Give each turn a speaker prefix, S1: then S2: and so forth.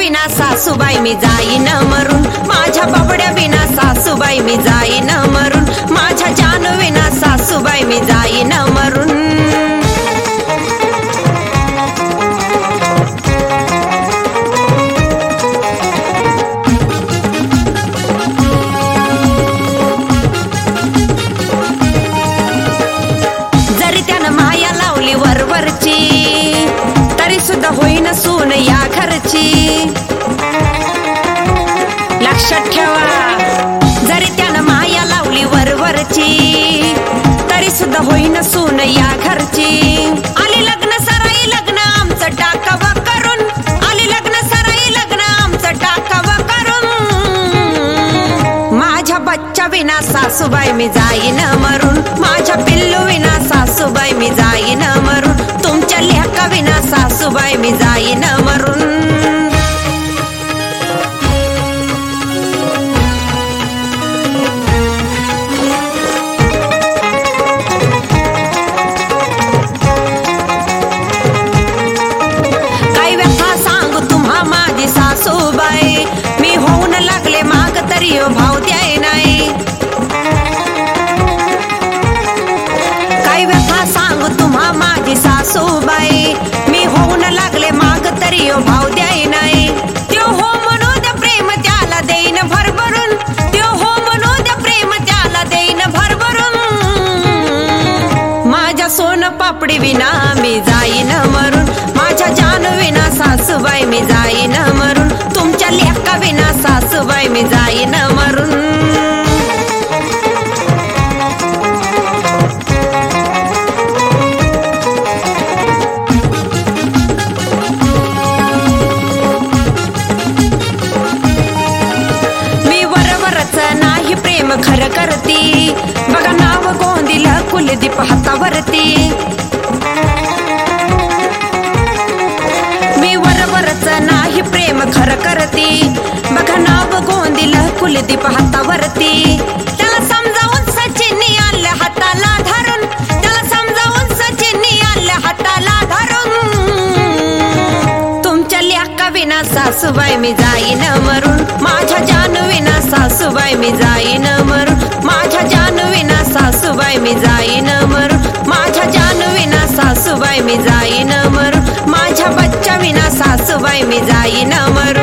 S1: विना सासूबाई मी जाईन मरून, माझ्या बाबड्या विना सासूबाई मी जाईन मरून, माझ्या जानू विना सासूबाई मी जाईन मरून. जरी त्यानं माया लावली वरवरची, तरी सुद्धा होईन सून या घरची. लक्षात ठेवा, जरी त्यानं माया लावली वरवरची, तरी सुद्धा होईन सून या घरची. आली लग्न सराई लग्न आमचं टाकावं करून, आली लग्न सराई लग्न आमचं टाकावं करून. माझ्या बच्चा विना सासूबाई मी जाईन मरून, माझ्या पिल्लू विना सासूबाई मी जाईन मरून, तुमच्या लेका विना सासूबाई मी जाईन मरून. काय व्यथा सांगू तुम्हा माझी सासूबाई, मी होऊन लागले माग तरी भाव द्याय नाही. काय व्यथा सांगू तुम्हा माझी सासूबाई, मी होऊन लागले माग तरी भाव द्याय नाही. त्यो हो म्हणू द्या प्रेम त्याला देईन भरभरून, त्यो हो म्हणू द्या प्रेम त्याला देईन भरभरून. माझ्या सोन पापडी विना मी जाईन मरून, माझ्या जानू विना सासूबाई मी जाईन मरून, तुमच्या लेका विना सासूबाई मी जाईन मरून. मी वरवरच नाही प्रेम खरं करती, बघा नाव गोंदिलं कुलदीप हातावरती. मी वरवरच नाही प्रेम खरं करती, बघा नाव गोंदिलं कुलदीप हातावरती. त्याला समजावून सचिनी आलं हाताला धरून, त्याला समजावून सचिनी आलं हाताला धरून. तुमच्या लेका विना सासूबाई मी जाईन मरून, माझ्या जानू विना सासूबाई मी जाईन मरून, माझ्या जानू विना सासूबाई मी जाईन मरून, माझ्या जानू विना सासूबाई मी जाईन मरून, माझ्या बच्चा विना सासूबाई मी जाईन मरून.